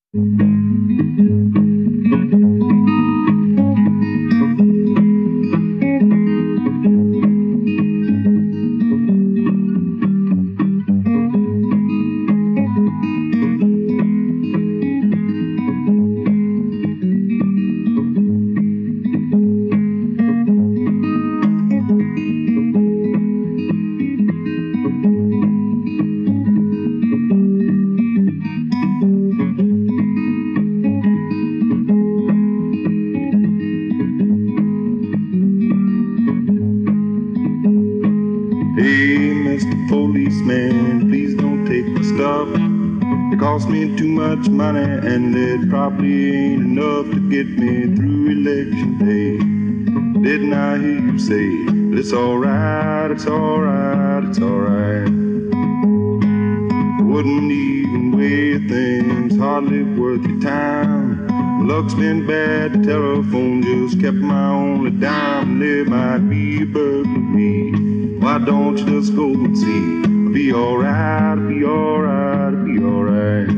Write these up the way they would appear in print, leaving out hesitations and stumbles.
Hey, Mr. Policeman, please don't take my stuff. It cost me too much money, and it probably ain't enough to get me through election day. Didn't I hear you say, but it's alright, it's alright, it's alright. Wouldn't even weigh things, hardly worth your time. Luck's been bad, the telephone just kept my only dime. There might be a burglary. Why don't you just go and see? I'll be alright, I'll be alright, I'll be alright.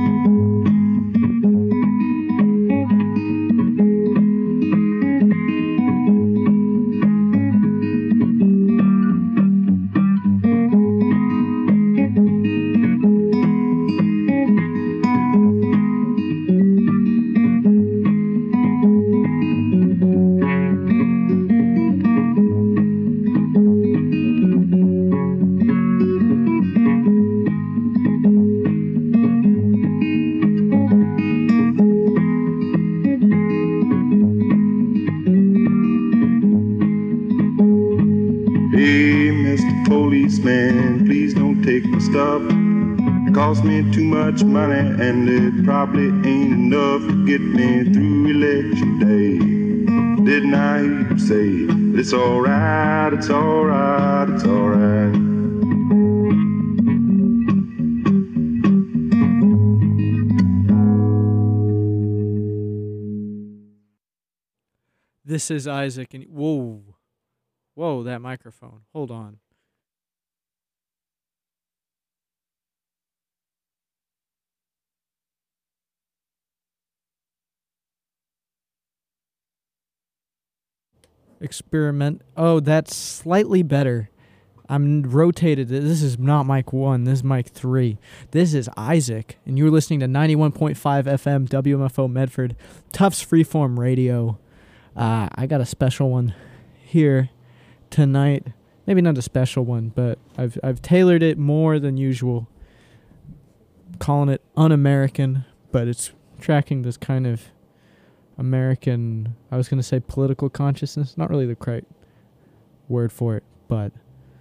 Hey, Mr. Policeman, please don't take my stuff. It cost me too much money, and it probably ain't enough to get me through election day. Didn't I hear you say, but it's alright, it's alright, it's alright. This is Isaac, and whoa, that microphone. Hold on. Experiment. Oh, that's slightly better. I'm rotated. This is not mic 1. This is mic 3. This is Isaac, and you're listening to 91.5 FM WMFO Medford, Tufts Freeform Radio. I got a special one here tonight. Maybe not a special one, but I've tailored it more than usual, calling it un-American, but it's tracking this kind of American, I was going to say political consciousness, not really the correct word for it, but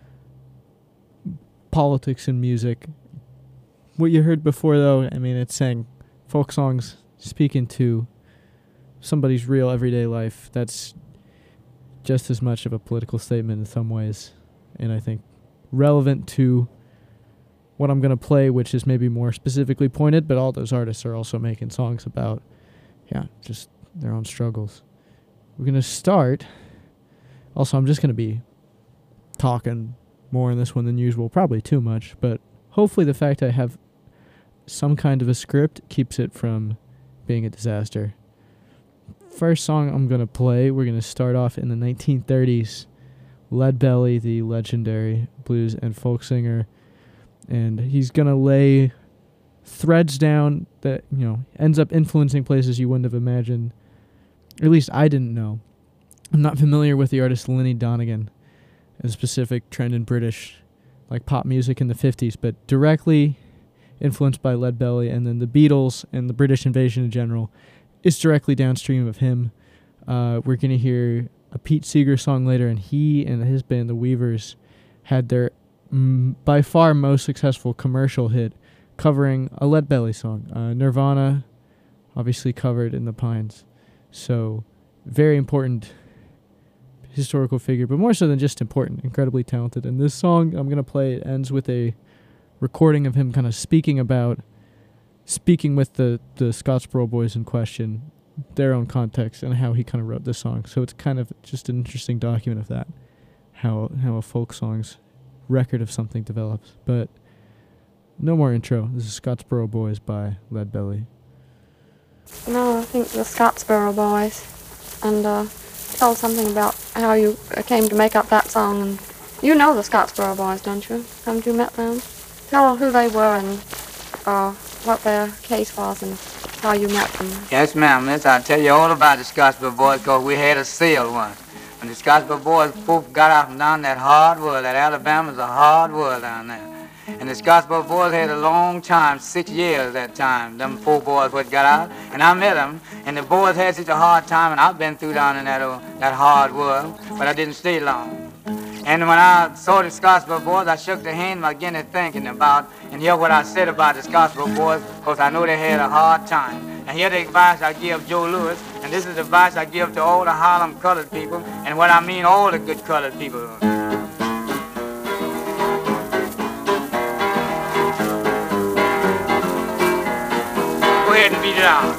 politics and music. What you heard before, though, I mean, it's saying folk songs speaking to somebody's real everyday life. That's just as much of a political statement in some ways, and I think relevant to what I'm going to play, which is maybe more specifically pointed, but all those artists are also making songs about, just their own struggles. We're going to start. Also, I'm just going to be talking more in this one than usual, probably too much, but hopefully the fact I have some kind of a script keeps it from being a disaster. First song I'm going to play, we're going to start off in the 1930s. Leadbelly, the legendary blues and folk singer, and he's going to lay threads down that, ends up influencing places you wouldn't have imagined. At least I didn't know. I'm not familiar with the artist Lenny Donegan, a specific trend in British, pop music in the 50s, but directly influenced by Leadbelly, and then the Beatles and the British invasion in general is directly downstream of him. We're going to hear a Pete Seeger song later, and he and his band, the Weavers, had their by far most successful commercial hit covering a Leadbelly song. Nirvana obviously covered In the Pines. So, very important historical figure, but more so than just important, incredibly talented. And this song I'm going to play, it ends with a recording of him kind of speaking with the Scottsboro boys in question, their own context, and how he kind of wrote this song. So it's kind of just an interesting document of that, how a folk song's record of something develops. But no more intro. This is Scottsboro Boys by Leadbelly. No, I think the Scottsboro Boys. And tell us something about how you came to make up that song. And you know the Scottsboro Boys, don't you? Haven't you met them? Tell who they were and what their case was and how you met them. Yes, ma'am, miss. I'll tell you all about the Scottsboro Boys because we had a sale once. When the Scottsboro Boys both got out from down that hard world, that Alabama's a hard world down there. And the Scottsboro Boys had a long time, 6 years that time, them 4 boys what got out. And I met them, and the boys had such a hard time, and I've been through down in that hard world, but I didn't stay long. And when I saw the Scottsboro Boys, I shook their hand and began to thinking about, and hear what I said about the Scottsboro Boys, because I know they had a hard time. And here the advice I give Joe Louis, and this is the advice I give to all the Harlem colored people, and what I mean all the good colored people. Go ahead and beat it out.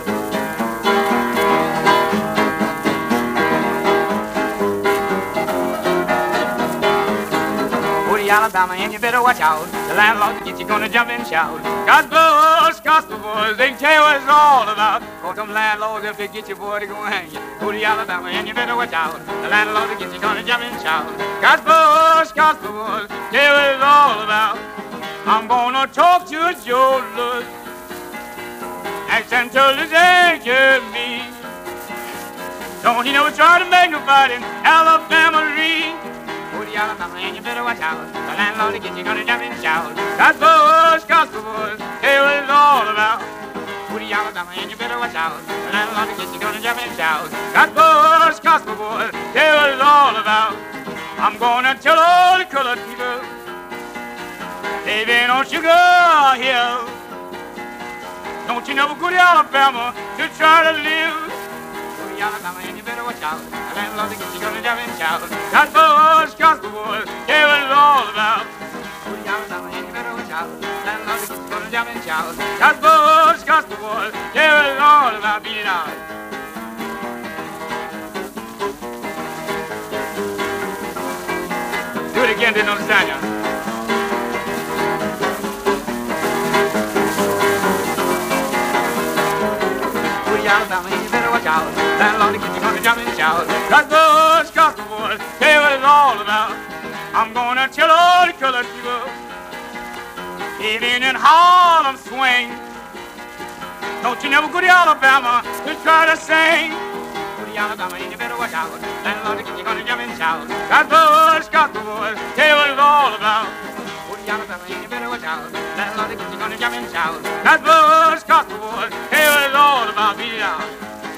Alabama, and you better watch out. The landlord will get you gonna jump and shout. Scottsboro Boys, they can tell you what it's all about. Cause them landlords, if they get you, boy, they gonna hang you. Go to Alabama, and you better watch out. The landlord will get you gonna jump and shout. Scottsboro Boys, tell you what it's all about. I'm gonna talk to Joe Louis, ask him to listen to me. Don't he never try to make nobody in Alabama read. Alabama, and you better watch out. The landlord will get you gonna jump and shout. Scottsboro Boys, hey, what it's all about. Go to Alabama, and you better watch out. The landlord will get you gonna jump and shout. Scottsboro Boys, hey, what it's all about. I'm gonna tell all the colored people they've been on Sugar Hill. Don't you never go to Alabama to try to live. Alabama, and you better watch out. The landlord will get you gonna jump and shout. Scottsboro Boys, yeah, what it's all about. Go to Alabama, and you better watch out. The landlord will get you gonna jump and shout. Scottsboro Boys, yeah, what it's all about. Beat it out. Do it again, didn't understand you. Alabama, you better watch out. Landlord will get you gonna jump and shout. Scottsboro Boys, tell you what it's all about. I'm gonna tell all the colored people, even in Harlem swing. Don't you never go to Alabama to try to sing. Go to Alabama, and you better watch out. Landlord will get you gonna jump and shout. Scottsboro Boys, tell you what it's all about. Go to Alabama, and you better watch out. Landlord will get you gonna jump and shout. Scottsboro Boys, tell you what it's all about. Beat it out.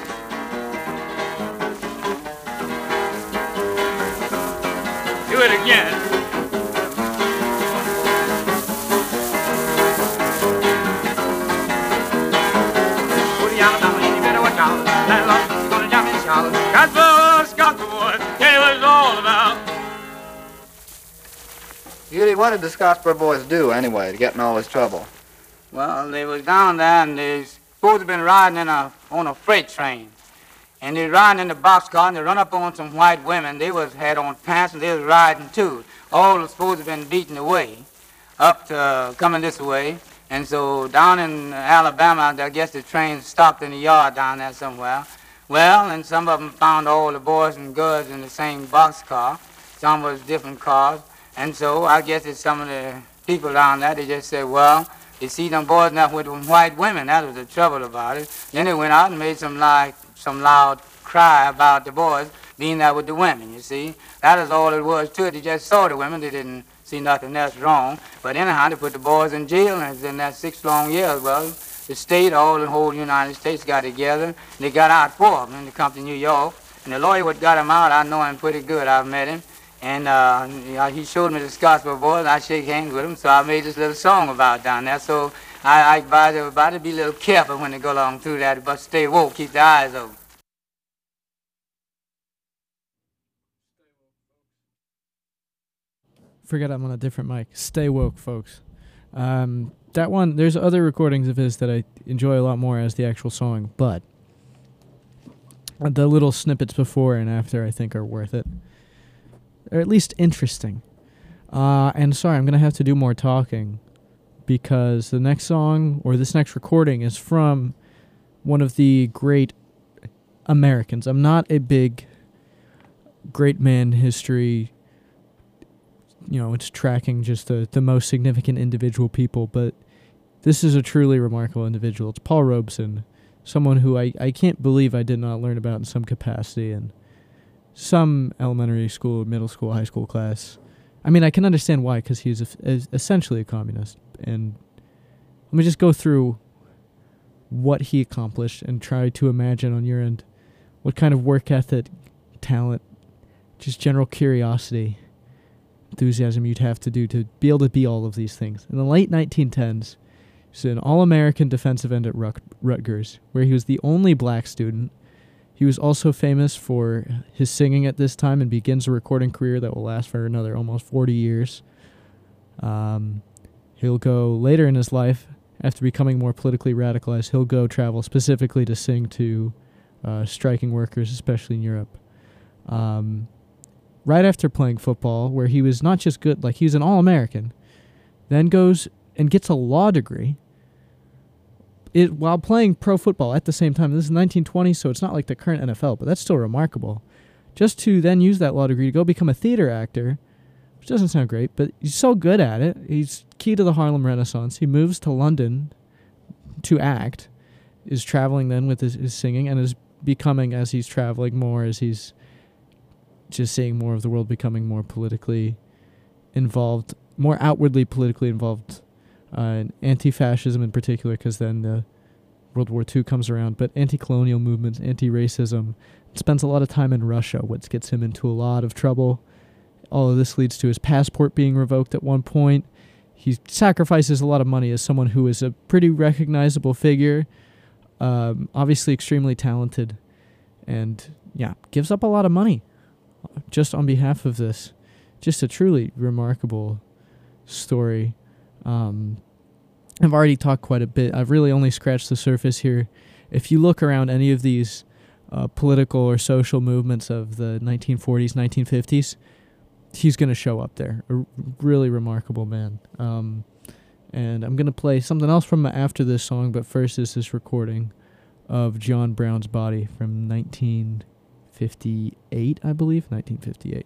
Do it again. Go to Alabama, and you better watch out. Landlord, you're gonna jump and shout. Scottsboro Boys, tell you what it's all about. Judy, what did the Scottsboro Boys do anyway to get in all this trouble? Well, they was down there and they supposed to have been riding on a freight train. And they riding in the boxcar and they run up on some white women. They had on pants and they was riding too. All was supposed to have been beaten away up to coming this way. And so down in Alabama, I guess the train stopped in the yard down there somewhere. Well, and some of them found all the boys and girls in the same boxcar. Some was different cars. And so I guess it's some of the people down there, they just said, well, you see them boys now with them white women. That was the trouble about it. Then they went out and made some loud cry about the boys being there with the women, you see. That is all it was to it. They just saw the women. They didn't see nothing else wrong. But anyhow, they put the boys in jail, and it's in that 6 long years. Well, the state, all the whole United States got together, and they got out 4 of them, and they come to New York. And the lawyer what got him out, I know him pretty good. I've met him. And he showed me the Scottsboro Boys, and I shake hands with him, so I made this little song about down there. So I advise everybody to be a little careful when they go along through that, but stay woke, keep their eyes open. Forget I'm on a different mic. Stay woke, folks. That one, there's other recordings of his that I enjoy a lot more as the actual song, but the little snippets before and after I think are worth it. Or at least interesting. And sorry, I'm going to have to do more talking because the next song, or this next recording, is from one of the great Americans. I'm not a big great man history, it's tracking just the most significant individual people, but this is a truly remarkable individual. It's Paul Robeson, someone who I can't believe I did not learn about in some capacity in some elementary school, middle school, high school class. I mean, I can understand why, because he's essentially a communist. And let me just go through what he accomplished and try to imagine on your end what kind of work ethic, talent, just general curiosity, enthusiasm you'd have to do to be able to be all of these things. In the late 1910s, he was an All-American defensive end at Rutgers, where he was the only black student. He was also famous for his singing at this time and begins a recording career that will last for another almost 40 years. He'll go later in his life, after becoming more politically radicalized, he'll go travel specifically to sing to striking workers, especially in Europe. Right after playing football, where he was not just good, like he was an All-American, then goes and gets a law degree while playing pro football at the same time. This is 1920, so it's not like the current NFL, but that's still remarkable. Just to then use that law degree to go become a theater actor, which doesn't sound great, but he's so good at it. He's key to the Harlem Renaissance. He moves to London to act, is traveling then with his singing, and is becoming, as he's traveling more, as he's just seeing more of the world, becoming more politically involved, more outwardly politically involved in anti-fascism in particular, because then the World War II comes around, but anti-colonial movements, anti-racism, spends a lot of time in Russia, which gets him into a lot of trouble. All of this leads to his passport being revoked at one point. He sacrifices a lot of money as someone who is a pretty recognizable figure, obviously extremely talented, and gives up a lot of money just on behalf of this. Just a truly remarkable story. I've already talked quite a bit. I've really only scratched the surface here. If you look around any of these political or social movements of the 1940s, 1950s, he's going to show up there. A really remarkable man. And I'm going to play something else from after this song, but first is this recording of John Brown's Body from 1958, I believe. 1958.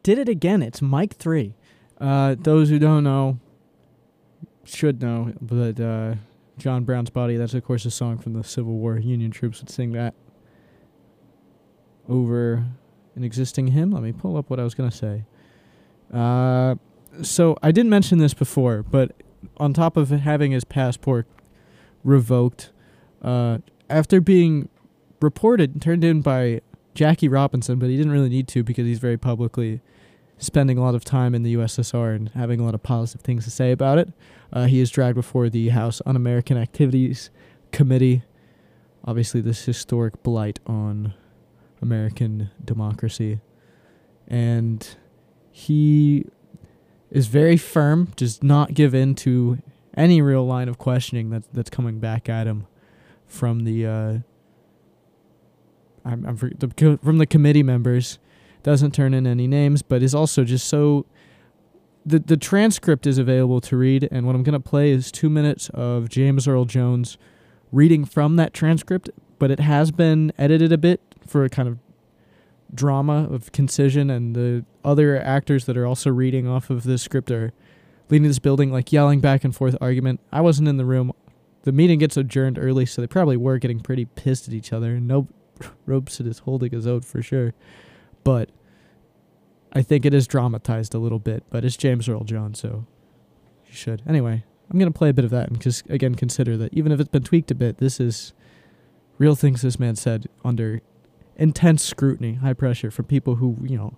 did it again. It's Mike 3. Those who don't know should know, but John Brown's Body, that's of course a song from the Civil War. Union troops would sing that over an existing hymn. Let me pull up what I was going to say. So I didn't mention this before, but on top of having his passport revoked, after being reported and turned in by Jackie Robinson, but he didn't really need to because he's very publicly spending a lot of time in the USSR and having a lot of positive things to say about it. He is dragged before the House Un-American Activities Committee. Obviously, this historic blight on American democracy. And he is very firm, does not give in to any real line of questioning that's coming back at him from the from the committee members. Doesn't turn in any names, but is also just so... The transcript is available to read, and what I'm going to play is 2 minutes of James Earl Jones reading from that transcript, but it has been edited a bit for a kind of drama of concision, and the other actors that are also reading off of this script are leading this building, like yelling back and forth argument. I wasn't in the room. The meeting gets adjourned early, so they probably were getting pretty pissed at each other, and no Robeson is holding his own for sure. But I think it is dramatized a little bit, but it's James Earl Jones, so you should. Anyway, I'm going to play a bit of that, and again, consider that even if it's been tweaked a bit, this is real things this man said under intense scrutiny, high pressure from people who,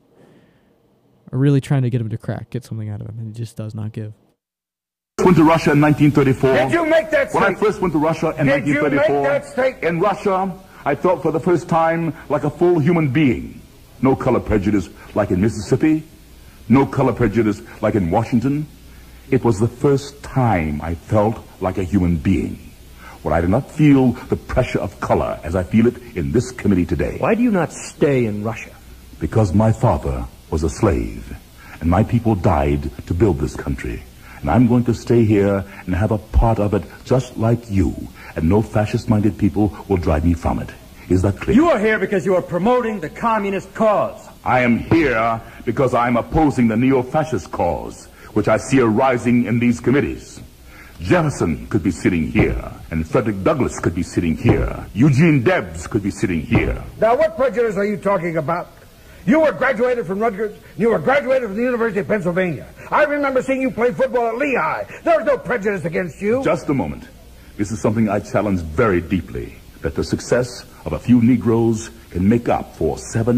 are really trying to get him to get something out of him, and he just does not give. Went to Russia in 1934. Did you make that statement? When I first went to Russia in 1934, Did you make that statement? In Russia, I felt for the first time like a full human being. No color prejudice like in Mississippi. No color prejudice like in Washington. It was the first time I felt like a human being, where I did not feel the pressure of color as I feel it in this committee today. Why do you not stay in Russia? Because my father was a slave, and my people died to build this country. And I'm going to stay here and have a part of it just like you, and no fascist-minded people will drive me from it. Is that clear? You are here because you are promoting the communist cause. I am here because I'm opposing the neo-fascist cause, which I see arising in these committees. Jefferson could be sitting here, and Frederick Douglass could be sitting here. Eugene Debs could be sitting here. Now, what prejudice are you talking about? You were graduated from Rutgers. You were graduated from the University of Pennsylvania. I remember seeing you play football at Lehigh. There was no prejudice against you. Just a moment. This is something I challenge very deeply, that the success of a few Negroes can make up for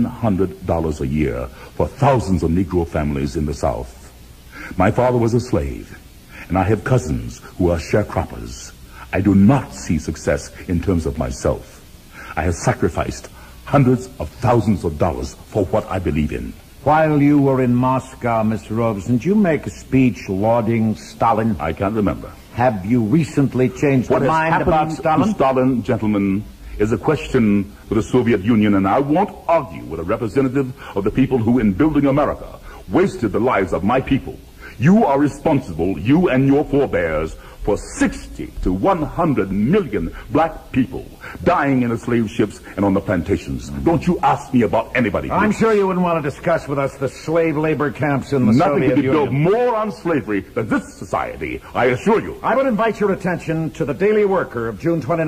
$700 a year for thousands of Negro families in the South. My father was a slave, and I have cousins who are sharecroppers. I do not see success in terms of myself. I have sacrificed hundreds of thousands of dollars for what I believe in. While you were in Moscow, Mr. Robeson, did you make a speech lauding Stalin? I can't remember. Have you recently changed your mind about Stalin? What has happened to Stalin, gentlemen, is a question for the Soviet Union, and I won't argue with a representative of the people who, in building America, wasted the lives of my people. You are responsible, you and your forebears, for 60 to 100 million black people dying in the slave ships and on the plantations. Don't you ask me about anybody. Please. I'm sure you wouldn't want to discuss with us the slave labor camps in the Nothing Soviet Union. Nothing could be built more on slavery than this society, I assure you. I would invite your attention to the Daily Worker of June 29,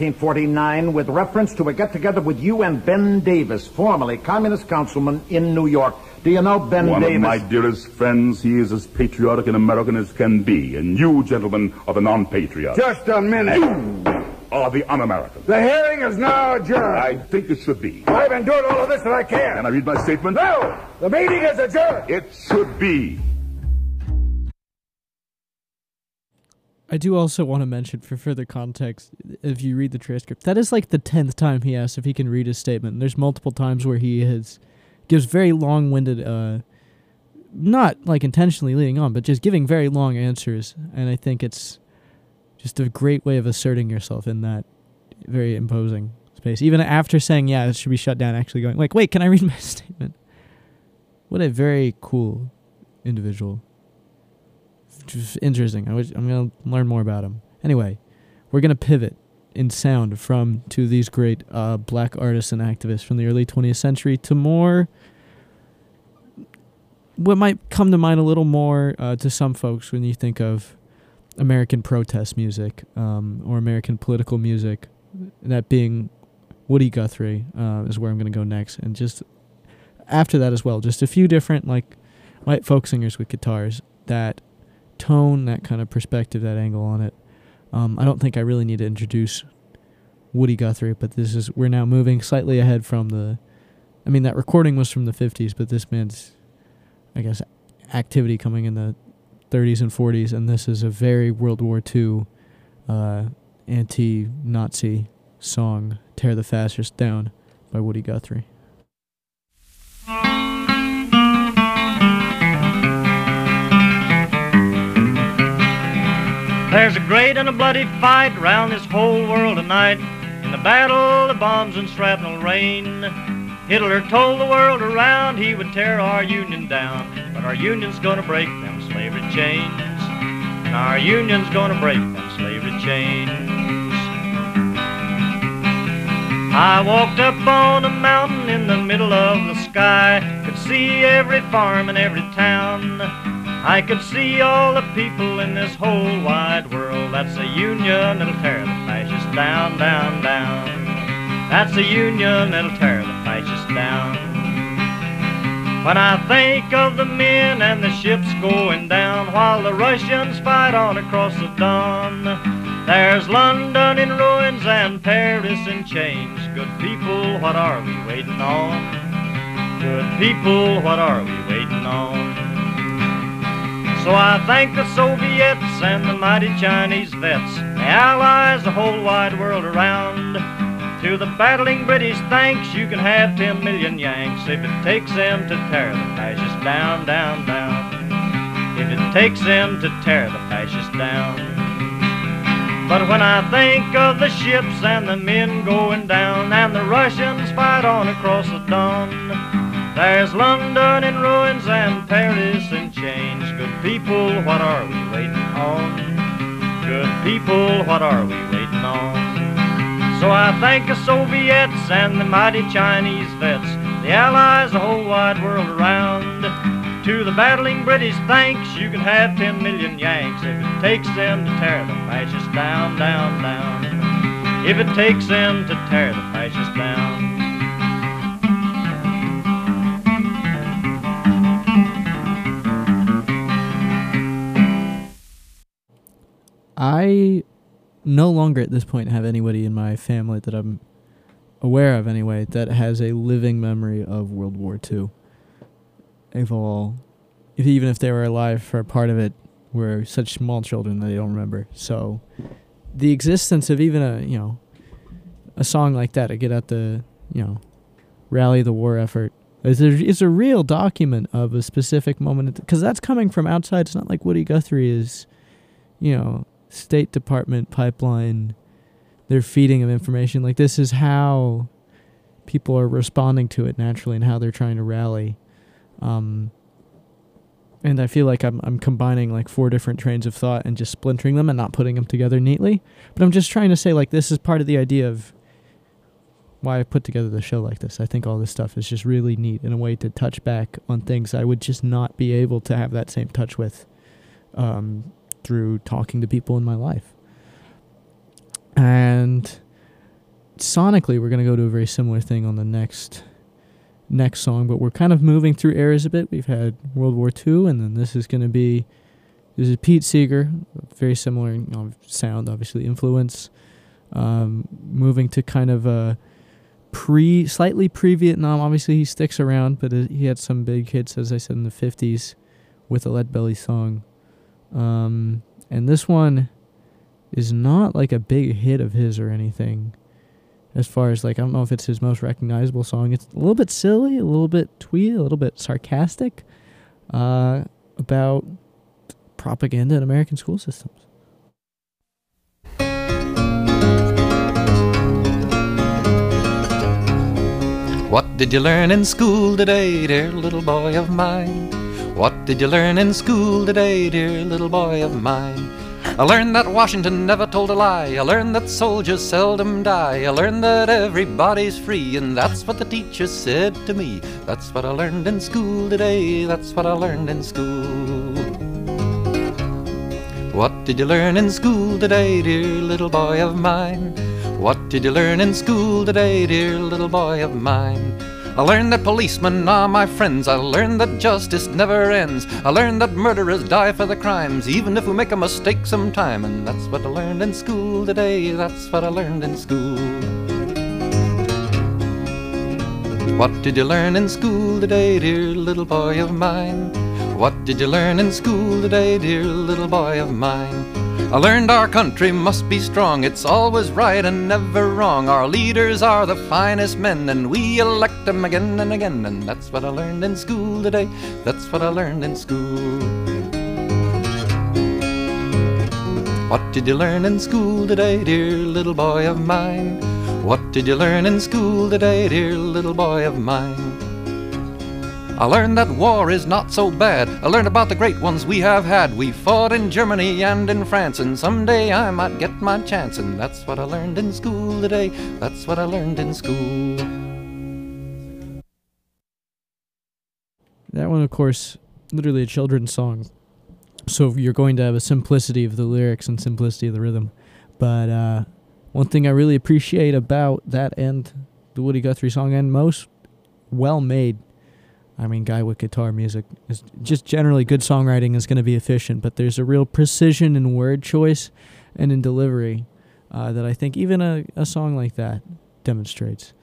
1949, with reference to a get-together with you and Ben Davis, formerly communist councilman in New York. Do you know Ben Davis? One of my dearest friends. He is as patriotic an American as can be, and you, gentlemen, are the non-patriots. Just a minute. You are the un-American. The hearing is now adjourned. I think it should be. I've endured all of this that I can. Can I read my statement? No! The meeting is adjourned. It should be. I do also want to mention, for further context, if you read the transcript, that is like the 10th time he asked if he can read his statement. There's multiple times where he gives very long-winded, not like intentionally leading on, but just giving very long answers. And I think it's just a great way of asserting yourself in that very imposing space. Even after saying, yeah, it should be shut down, actually going, like, wait, can I read my statement? What a very cool individual. Just interesting. I'm going to learn more about him. Anyway, we're going to pivot in sound to these great black artists and activists from the early 20th century to more what might come to mind a little more to some folks when you think of American protest music or American political music, that being Woody Guthrie is where I'm going to go next. And just after that as well, just a few different like white folk singers with guitars, that tone, that kind of perspective, that angle on it. I don't think I really need to introduce Woody Guthrie, but we're now moving slightly ahead from that recording was from the 50s, but this man's, I guess, activity coming in the 30s and 40s, and this is a very World War II anti-Nazi song, Tear the Fascists Down by Woody Guthrie. There's a great and a bloody fight round this whole world tonight. In the battle of bombs and shrapnel rain, Hitler told the world around he would tear our Union down. But our Union's gonna break them slavery chains. And our Union's gonna break them slavery chains. I walked up on a mountain in the middle of the sky, could see every farm and every town. I could see all the people in this whole wide world. That's the Union that'll tear the fascists down, down, down. That's the Union that'll tear the fascists down. When I think of the men and the ships going down while the Russians fight on across the Don, there's London in ruins and Paris in chains. Good people, what are we waiting on? Good people, what are we waiting on? So I thank the Soviets and the mighty Chinese vets, the Allies, the whole wide world around. To the battling British, thanks, you can have 10 million Yanks if it takes them to tear the fascists down, down, down. If it takes them to tear the fascists down. But when I think of the ships and the men going down and the Russians fight on across the Don, there's London in ruins and Paris in chains. Good people, what are we waiting on? Good people, what are we waiting on? So I thank the Soviets and the mighty Chinese vets, the Allies, the whole wide world around. To the battling British, thanks, you can have 10 million Yanks if it takes them to tear the fascists down, down, down. If it takes them to tear the fascists down. I no longer at this point have anybody in my family that I'm aware of anyway that has a living memory of World War II. Even if they were alive for a part of it, were such small children that they don't remember. So the existence of even a song like that to get at the, rally the war effort is a real document of a specific moment, because that's coming from outside. It's not like Woody Guthrie is, State Department pipeline, they're feeding him information. Like, this is how people are responding to it naturally and how they're trying to rally. And I feel like I'm combining like 4 different trains of thought and just splintering them and not putting them together neatly. But I'm just trying to say, like, this is part of the idea of why I put together the show like this. I think all this stuff is just really neat in a way to touch back on things I would just not be able to have that same touch with through talking to people in my life. And sonically, we're going to go to a very similar thing on the next song, but we're kind of moving through eras a bit. We've had World War II, and then this is Pete Seeger, very similar sound, obviously influence, moving to kind of a slightly pre-Vietnam. Obviously he sticks around, but he had some big hits, as I said, in the 50s with a Lead Belly song. And this one is not like a big hit of his or anything. As far as, like, I don't know if it's his most recognizable song. It's a little bit silly, a little bit twee, a little bit sarcastic about propaganda in American school systems. What did you learn in school today, dear little boy of mine? What did you learn in school today, dear little boy of mine? I learned that Washington never told a lie. I learned that soldiers seldom die. I learned that everybody's free, and that's what the teacher said to me. That's what I learned in school today. That's what I learned in school. What did you learn in school today, dear little boy of mine? What did you learn in school today, dear little boy of mine? I learned that policemen are my friends. I learned that justice never ends. I learned that murderers die for the crimes, even if we make a mistake sometime. And that's what I learned in school today. That's what I learned in school. What did you learn in school today, dear little boy of mine? What did you learn in school today, dear little boy of mine? I learned our country must be strong. It's always right and never wrong. Our leaders are the finest men, and we elect them again and again. And that's what I learned in school today. That's what I learned in school. What did you learn in school today, dear little boy of mine? What did you learn in school today, dear little boy of mine? I learned that war is not so bad. I learned about the great ones we have had. We fought in Germany and in France, and someday I might get my chance. And that's what I learned in school today. That's what I learned in school. That one, of course, literally a children's song. So you're going to have a simplicity of the lyrics and simplicity of the rhythm. But one thing I really appreciate about that and the Woody Guthrie song, and most well-made, I mean, guy with guitar music, is just generally good songwriting is going to be efficient, but there's a real precision in word choice and in delivery that I think even a song like that demonstrates.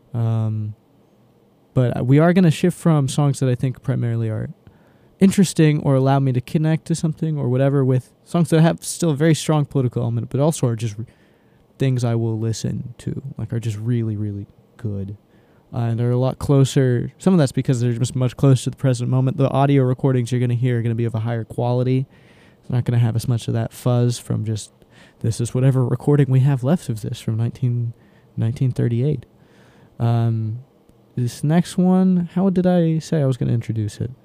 But we are going to shift from songs that I think primarily are interesting or allow me to connect to something or whatever, with songs that have still a very strong political element, but also are just things I will listen to, like are just really, really good. And they're a lot closer. Some of that's because they're just much closer to the present moment. The audio recordings you're going to hear are going to be of a higher quality. It's not going to have as much of that fuzz from just, this is whatever recording we have left of this from 1938. This next one, how did I say I was going to introduce it?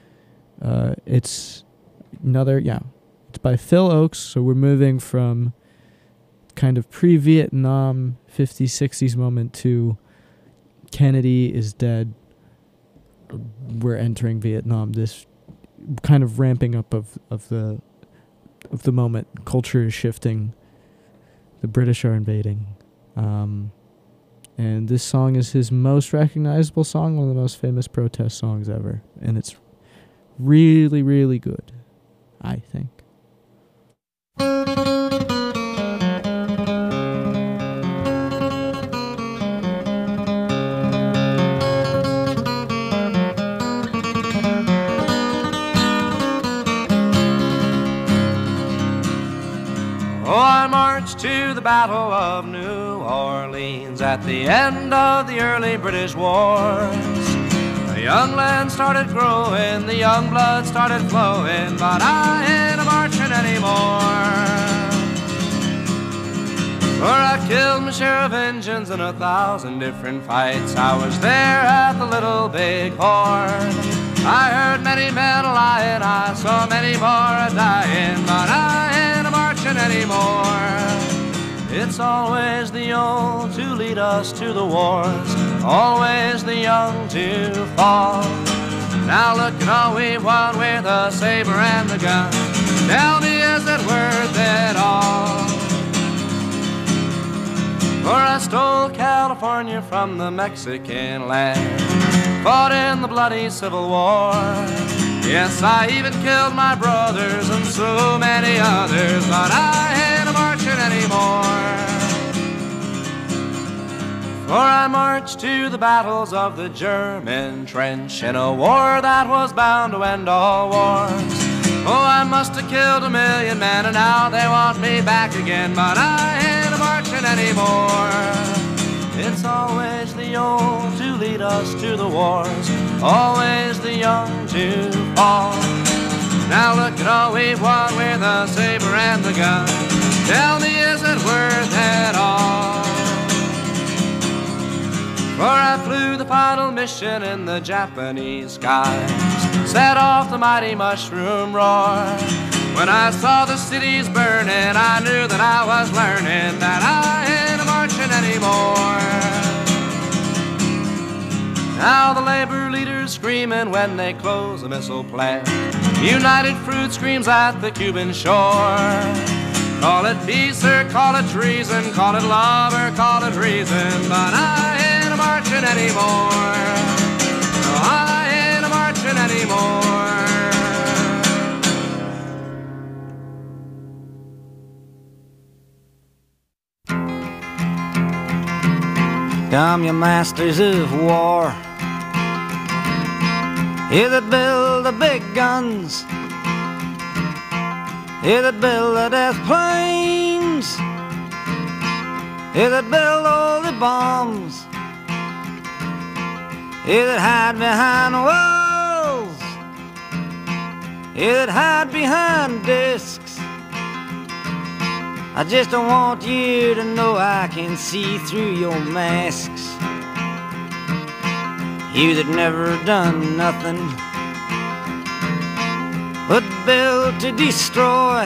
It's another, it's by Phil Ochs. So we're moving from kind of pre-Vietnam 50s, 60s moment to Kennedy is dead. We're entering Vietnam. This kind of ramping up of the moment. Culture is shifting. The British are invading. And this song is his most recognizable song, one of the most famous protest songs ever. And it's really, really good, I think. I marched to the Battle of New Orleans at the end of the early British wars. The young land started growing, the young blood started flowing, but I ain't a-marching anymore. For I killed my share of Injuns in 1,000 different fights. I was there at the Little Big Horn. I heard many men a-lying, I saw many more a-dying, but I ain't a-marching anymore. It's always the old to lead us to the wars, always the young to fall. Now look at all we've won with the saber and the gun. Tell me, is it worth it all? For I stole California from the Mexican land, fought in the bloody Civil War. Yes, I even killed my brothers and so many others, but I ain't a-marching anymore. For I marched to the battles of the German trench in a war that was bound to end all wars. Oh, I must have killed 1 million men and now they want me back again, but I ain't a-marching anymore. It's always the old to lead us to the wars, always the young to fall. Now look at all we've won with the saber and the gun. Tell me, is it worth it all? For I flew the final mission in the Japanese skies, set off the mighty mushroom roar. When I saw the cities burning, I knew that I was learning that I ain't marching anymore. Now the labor leaders screaming when they close a missile plant. United Fruit screams at the Cuban shore. Call it peace or call it treason, call it love or call it reason, but I ain't marching anymore. No, I ain't marching anymore. Come, you masters of war, you that build the big guns, you that build the death planes, you that build all the bombs, you that hide behind walls, you that hide behind discs. I just don't want you to know I can see through your masks. You that never done nothing but build to destroy.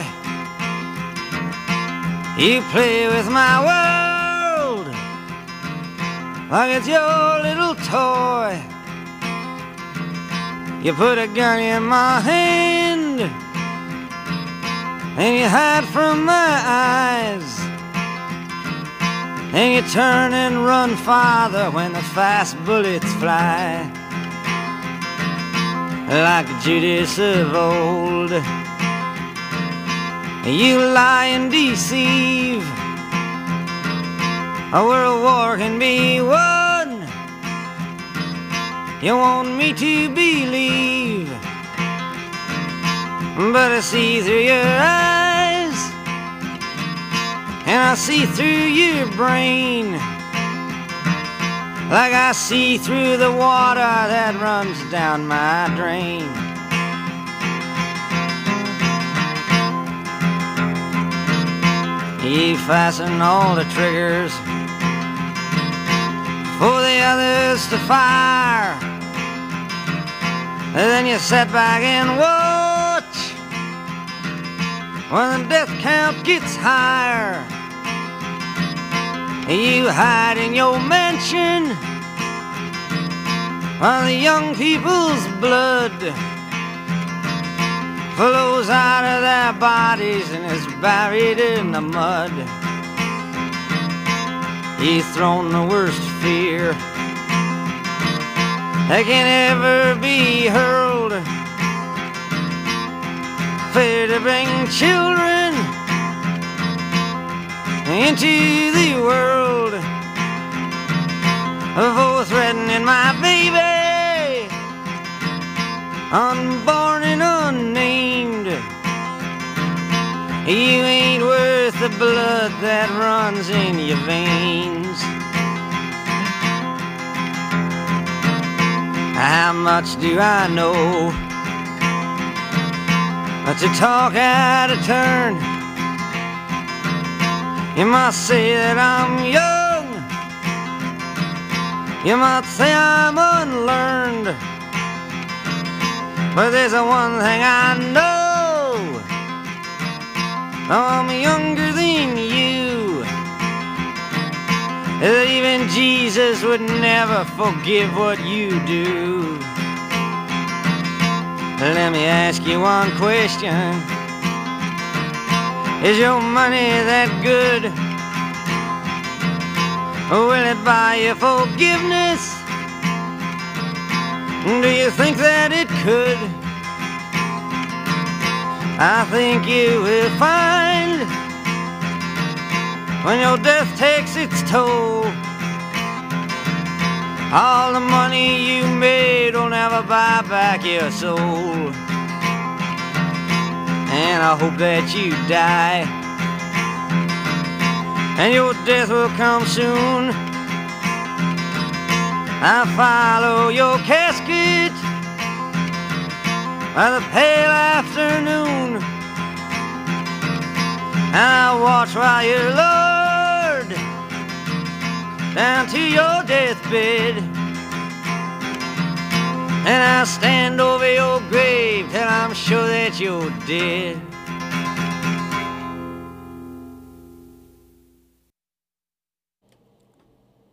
You play with my world like it's your little toy. You put a gun in my hand and you hide from my eyes, and you turn and run farther when the fast bullets fly. Like Judas of old, you lie and deceive. A world war can be won. You want me to believe, but I see through your eyes, and I see through your brain, like I see through the water that runs down my drain. You fasten all the triggers for the others to fire, and then you sit back and watch when the death count gets higher. You hide in your mansion while the young people's blood flows out of their bodies and is buried in the mud. You've thrown the worst fear that can ever be hurled, fear to bring children into the world, for threatening my baby, unborn and unnamed. You ain't worth the blood that runs in your veins. How much do I know to talk out of turn? You might say that I'm young, you might say I'm unlearned, but there's one thing I know, I'm younger than you, that even Jesus would never forgive what you do. Let me ask you one question. Is your money that good? Will it buy you forgiveness? Do you think that it could? I think you will find when your death takes its toll, all the money you made will never buy back your soul. And I hope that you die, and your death will come soon. I follow your casket by the pale afternoon, and I watch while you're lowered down to your deathbed, and I stand over your grave till I'm sure that you're dead.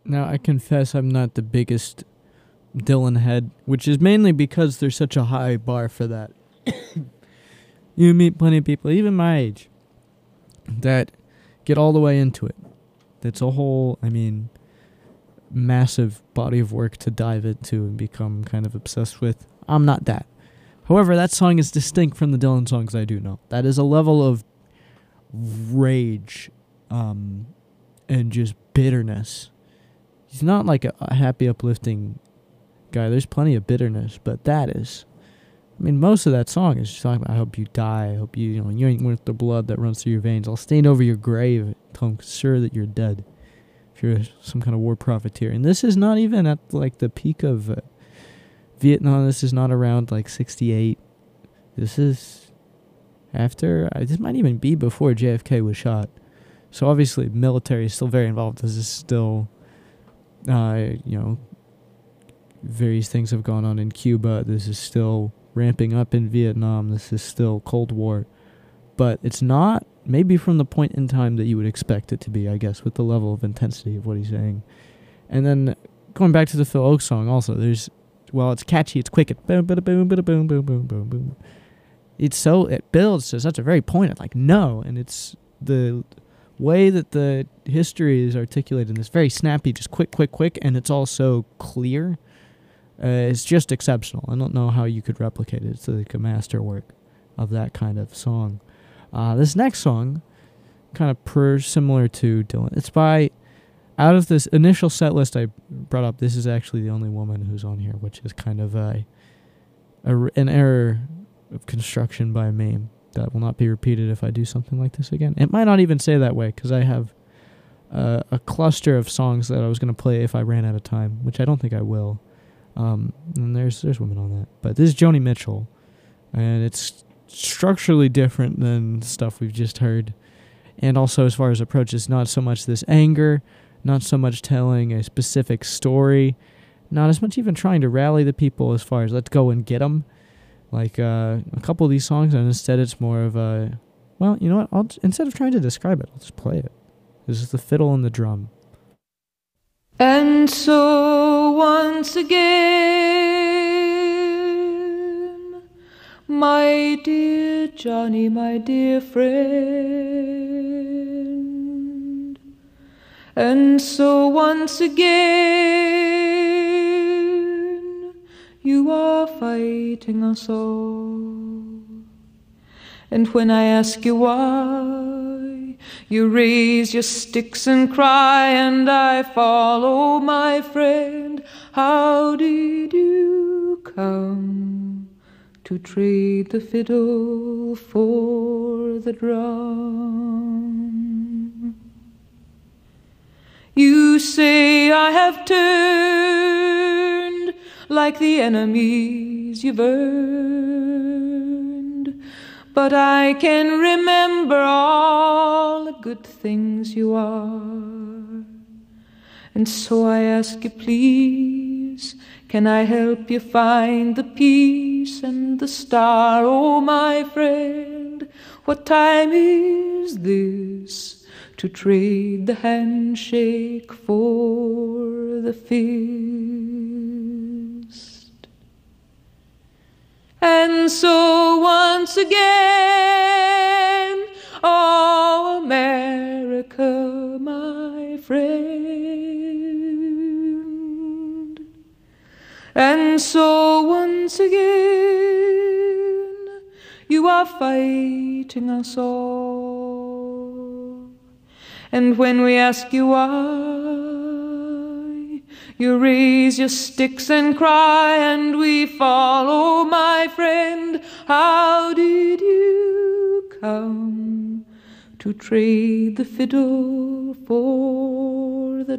Now, I confess I'm not the biggest Dylan head, which is mainly because there's such a high bar for that. You meet plenty of people, even my age, that get all the way into it. That's a whole, massive body of work to dive into and become kind of obsessed with. I'm not that. However, that song is distinct from the Dylan songs I do know. That is a level of rage and just bitterness. He's not like a happy, uplifting guy. There's plenty of bitterness, but that is... most of that song is just talking about, I hope you die. I hope you ain't worth the blood that runs through your veins. I'll stand over your grave until I'm sure that you're dead. If you're some kind of war profiteer. And this is not even at, the peak of Vietnam. This is not around, 68. This is after... this might even be before JFK was shot. So, obviously, military is still very involved. This is still, various things have gone on in Cuba. This is still... ramping up in Vietnam. This is still Cold War. But it's not maybe from the point in time that you would expect it to be, I guess, with the level of intensity of what he's saying. And then going back to the Phil Ochs song also, it's catchy, it's quick, it boom, boom, boom, boom, boom, boom, boom, boom, boom. It builds to such a very pointed, no, and it's the way that the history is articulated in this very snappy, just quick, and it's also clear. It's just exceptional. I don't know how you could replicate it. It's like a masterwork of that kind of song. This next song, kind of similar to Dylan. It's by, out of this initial set list I brought up, this is actually the only woman who's on here, which is kind of an error of construction by me that will not be repeated if I do something like this again. It might not even say that way, because I have a cluster of songs that I was going to play if I ran out of time, which I don't think I will. And there's women on that. But this is Joni Mitchell, and it's structurally different than stuff we've just heard. And also, as far as approach, it's not so much this anger, not so much telling a specific story, not as much even trying to rally the people as far as let's go and get them. A couple of these songs, and instead it's more of a, well, you know what, instead of trying to describe it, I'll just play it. This is the fiddle and the drum. And so once again, my dear Johnny, my dear friend, and so once again, you are fighting us all. And when I ask you why, you raise your sticks and cry, and I follow, my friend. How did you come to trade the fiddle for the drum? You say I have turned like the enemies you've earned, but I can remember all the good things you are. And so I ask you, please, can I help you find the peace and the star? Oh, my friend, what time is this to trade the handshake for the fist? And so once again, oh, America, my friend. And so once again, you are fighting us all. And when we ask you why, you raise your sticks and cry, and we follow, my friend. How did you come to trade the fiddle for the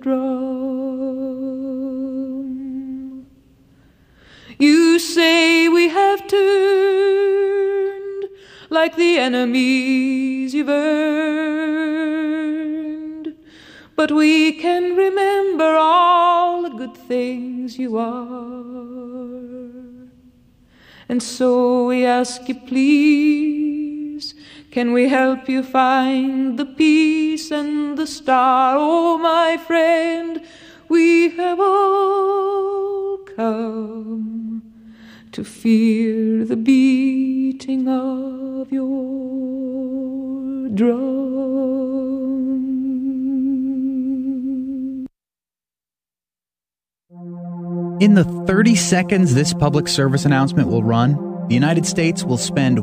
drum? You say we have turned like the enemies you've earned, but we can remember all the good things you are. And so we ask you, please, can we help you find the peace and the star? Oh, my friend, we have all come to fear the beating of your drum. In the 30 seconds this public service announcement will run, the United States will spend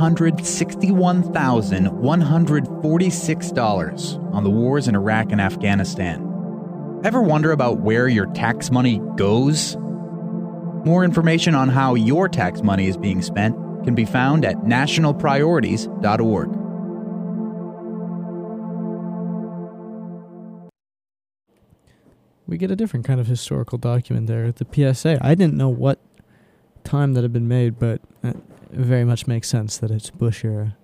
$161,146 on the wars in Iraq and Afghanistan. Ever wonder about where your tax money goes? More information on how your tax money is being spent can be found at nationalpriorities.org. We get a different kind of historical document there. The PSA. I didn't know what time that had been made, but it very much makes sense that it's Bush era.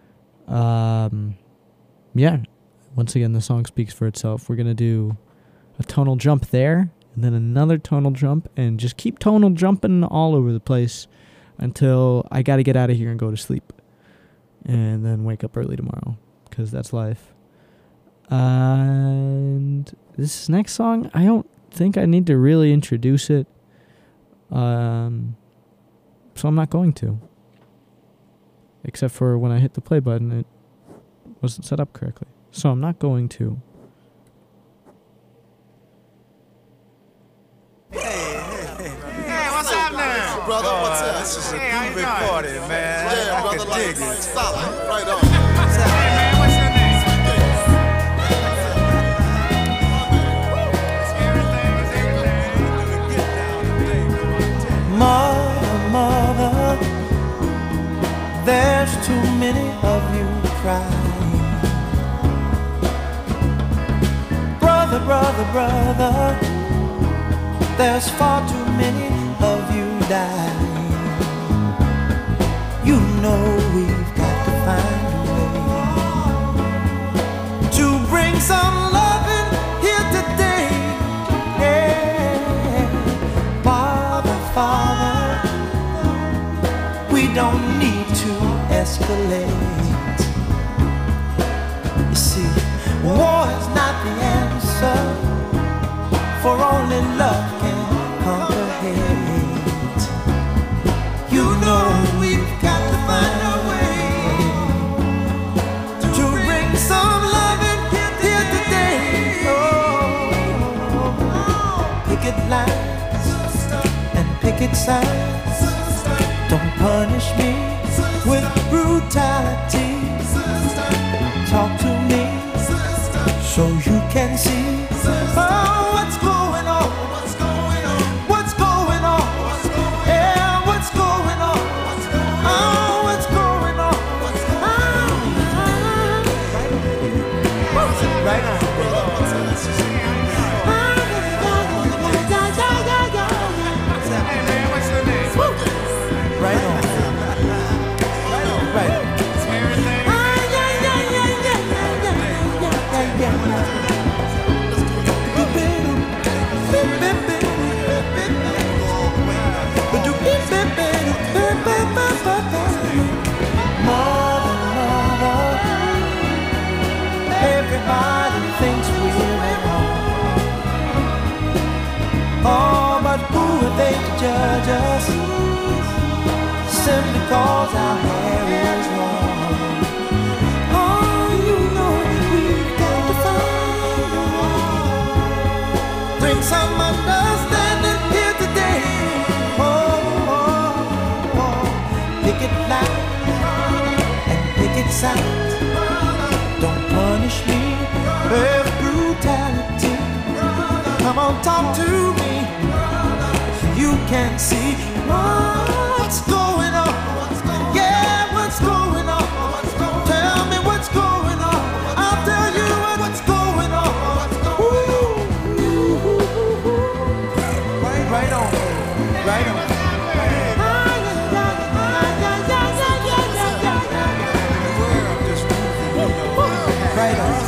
Yeah. Once again, the song speaks for itself. We're going to do a tonal jump there, and then another tonal jump, and just keep tonal jumping all over the place until I got to get out of here and go to sleep. And then wake up early tomorrow, because that's life. And this next song, I don't think I need to really introduce it. So I'm not going to. Except for when I hit the play button, it wasn't set up correctly. So I'm not going to. Hey, what's up now? Brother, what's up? This is a groovy party, man. Yeah, brother, like, stop. Right on. Hey, man, what's your name? Mother, there's too many of you crying. Brother, brother, there's far too many of you dying. You know we've got to find a way to bring some loving here today. Yeah. Father, we don't need to escalate. You see, war is not the answer, for only love can conquer hate. You know we've got to find a way to bring some loving here today. Oh, picket lines and picket signs, don't punish me with brutality. Talk to me so you can see. Oh, what's going on? What's going on? What's going on? Yeah, what's going on? Oh, what's going on? Right on. Right on. Right on. Mother, everybody thinks we're at home. Oh, but who are they to judge us? Simply cause our hair is long. Oh, you know we've got to find a way. Bring some understanding here today. Picket lines and picket signs, don't punish me with brutality. Come on, talk to me so you can see what's going on. Yeah, what's going on? Tell me what's going on. I'll tell you what's going on. Right on, right on. Right on.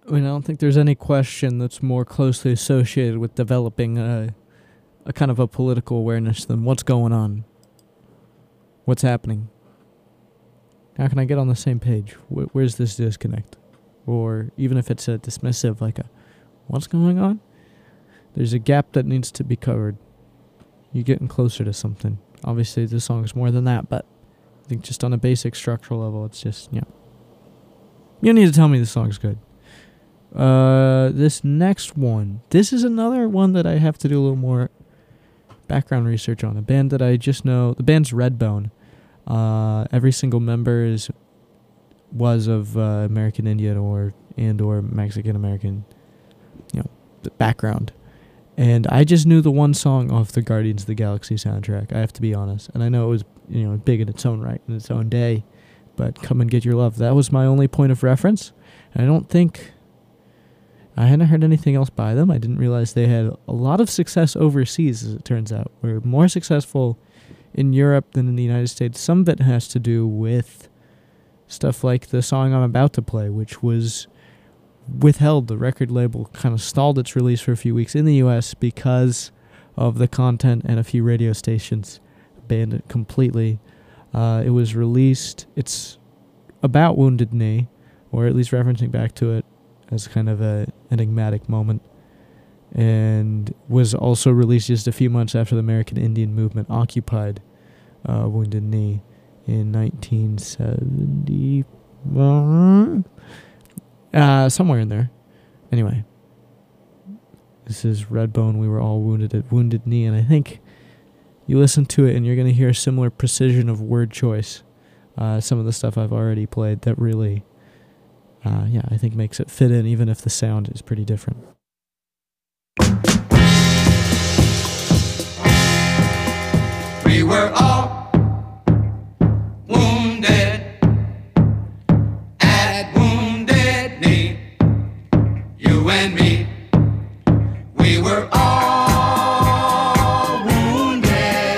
I mean, I don't think there's any question that's more closely associated with developing a kind of a political awareness than what's going on. What's happening? How can I get on the same page? Where's this disconnect? Or even if it's a dismissive, like what's going on? There's a gap that needs to be covered. You're getting closer to something. Obviously, this song is more than that, but I think just on a basic structural level, it's just, you don't need to tell me the song's good. This next one. This is another one that I have to do a little more background research on. A band that I just know. The band's Redbone. Every single member was of American Indian or Mexican American, background. And I just knew the one song off the Guardians of the Galaxy soundtrack, I have to be honest. And I know it was, big in its own right, in its own day. But Come and Get Your Love, that was my only point of reference. And I don't think... I hadn't heard anything else by them. I didn't realize they had a lot of success overseas, as it turns out. We're more successful in Europe than in the United States. Some of it has to do with stuff like the song I'm about to play, which was withheld. The record label kind of stalled its release for a few weeks in the U.S. because of the content, and a few radio stations banned it completely. It was released. It's about Wounded Knee, or at least referencing back to it as kind of a enigmatic moment, and was also released just a few months after the American Indian movement occupied Wounded Knee in 1971. Somewhere in there. Anyway, this is Redbone. We were all wounded at Wounded Knee, and I think you listen to it and you're going to hear a similar precision of word choice. Some of the stuff I've already played that really, I think makes it fit in, even if the sound is pretty different. We were all wounded at Wounded Knee, you and me. We were all wounded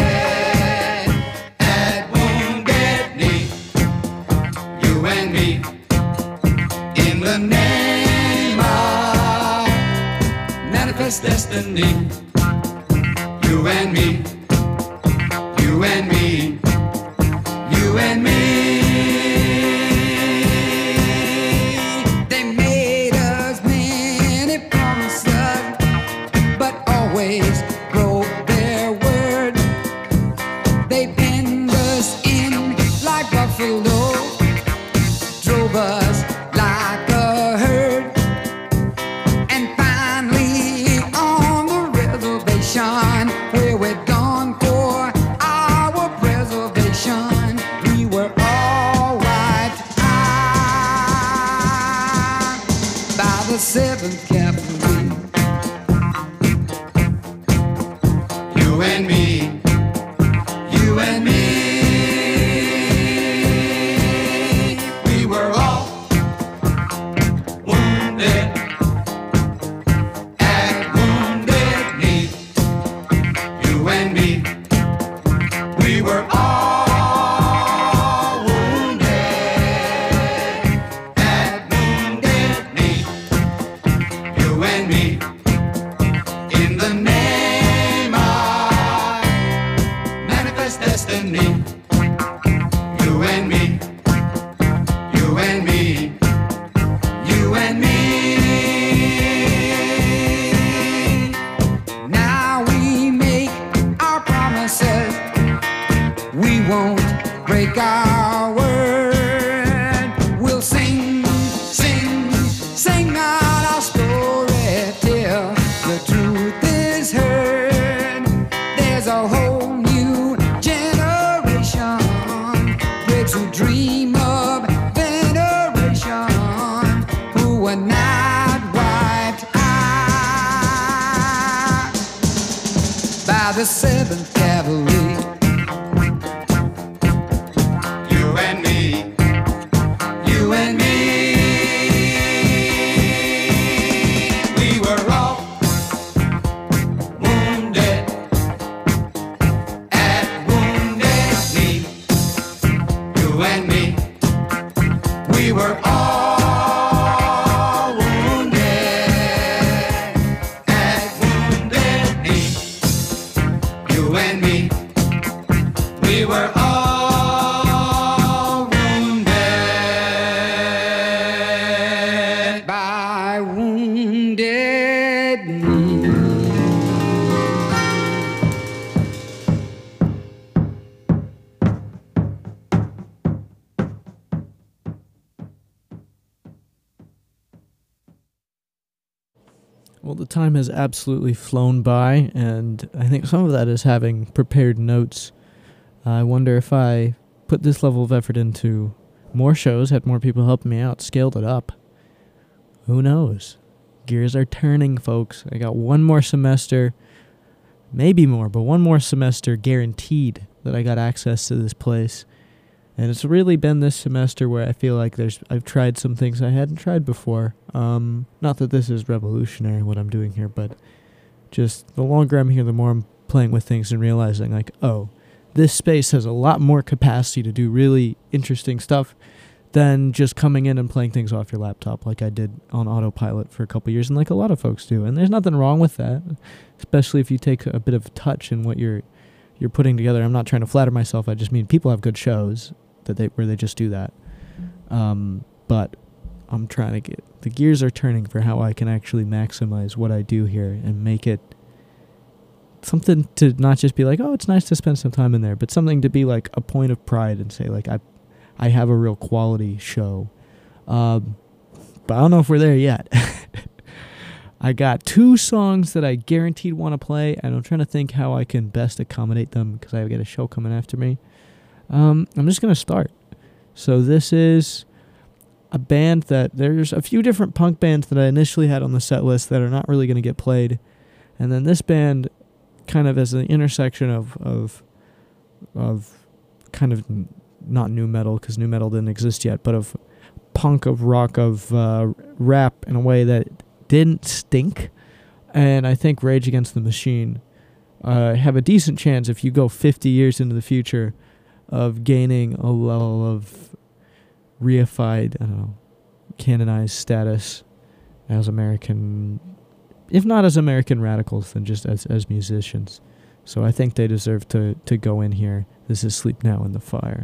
at Wounded Knee, you and me. In the name of manifest destiny, you and me. You and me, you and me. They made us many promises, but always broke their word. They penned us in like buffalo, drove us like a herd, and finally on the reservation where we'd gone for we were all wiped out by the 7th Cavalry. You and me, you and me. We were all wounded at Wounded Knee. You and me. We were all destiny, you and me, you and me, you and me. Now we make our promises, we won't break our word. We'll sing, sing, sing out our story till the truth is heard. There's a whole who dream of veneration, who were not wiped out by the 7th Cavalry. You and me, you and me. We were all wounded at Wounded Knee. You and me, we were all wounded We were all wounded by Wounded Knee. Well, the time has absolutely flown by, and I think some of that is having prepared notes. I wonder if I put this level of effort into more shows, had more people helping me out, scaled it up. Who knows? Gears are turning, folks. I got one more semester, maybe more, but one more semester guaranteed that I got access to this place. And it's really been this semester where I feel like I've tried some things I hadn't tried before. Not that this is revolutionary, what I'm doing here, but just the longer I'm here, the more I'm playing with things and realizing, like, oh, this space has a lot more capacity to do really interesting stuff than just coming in and playing things off your laptop like I did on autopilot for a couple years, and like a lot of folks do. And there's nothing wrong with that, especially if you take a bit of touch in what you're putting together. I'm not trying to flatter myself. I just mean people have good shows where they just do that. But I'm trying to get the gears are turning for how I can actually maximize what I do here and make it something to not just be like, oh, it's nice to spend some time in there, but something to be like a point of pride and say, like, I have a real quality show. But I don't know if we're there yet. I got 2 songs that I guaranteed want to play, and I'm trying to think how I can best accommodate them because I got a show coming after me. I'm just going to start. So this is a band that there's a few different punk bands that I initially had on the set list that are not really going to get played. And then this band kind of as an intersection of kind of not new metal, because new metal didn't exist yet, but of punk, of rock, of rap in a way that didn't stink. And I think Rage Against the Machine have a decent chance, if you go 50 years into the future, of gaining a level of reified, I don't know, canonized status as American, if not as American radicals, then just as musicians. So I think they deserve to go in here. This is Sleep Now in the Fire.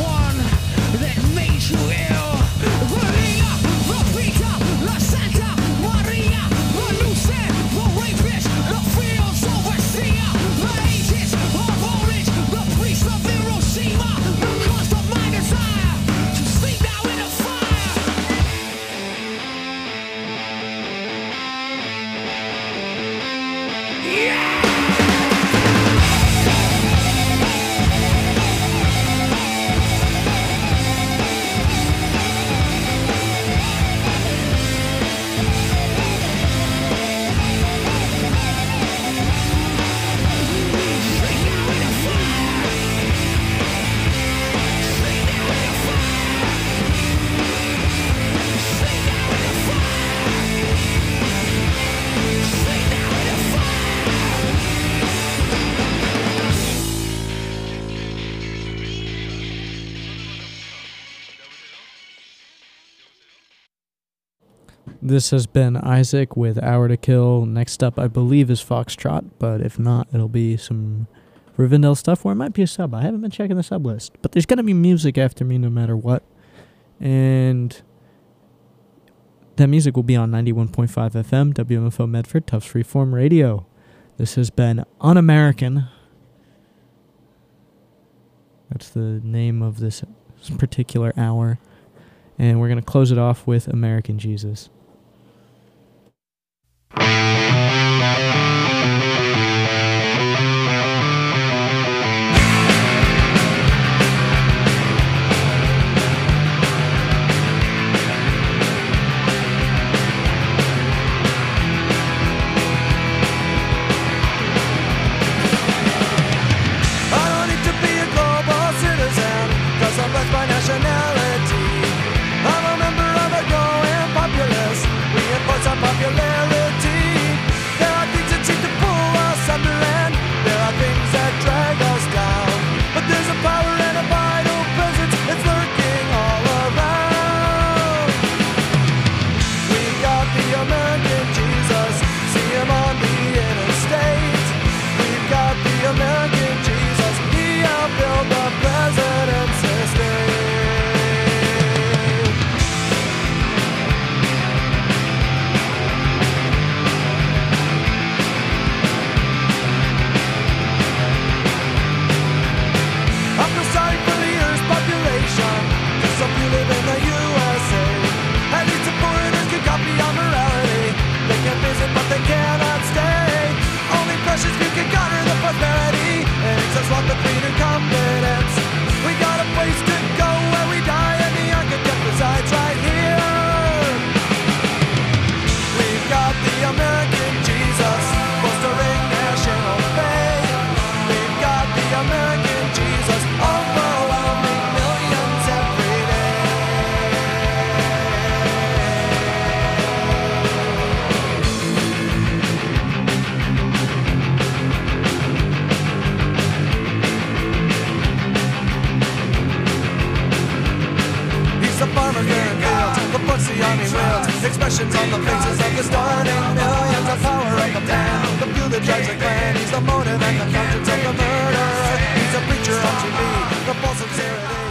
Made you ill. This has been Isaac with Hour to Kill. Next up, I believe, is Foxtrot, but if not, it'll be some Rivendell stuff, or it might be a sub. I haven't been checking the sub list, but there's going to be music after me no matter what. And that music will be on 91.5 FM, WMFO Medford, Tufts Freeform Radio. This has been Un-American. That's the name of this particular hour. And we're going to close it off with American Jesus. Expressions on the faces of the starting millions. The power of the plan, the fuel that drives the clan. He's the motive and the conscience of the murderer. He's a preacher on TV, the false sincerity.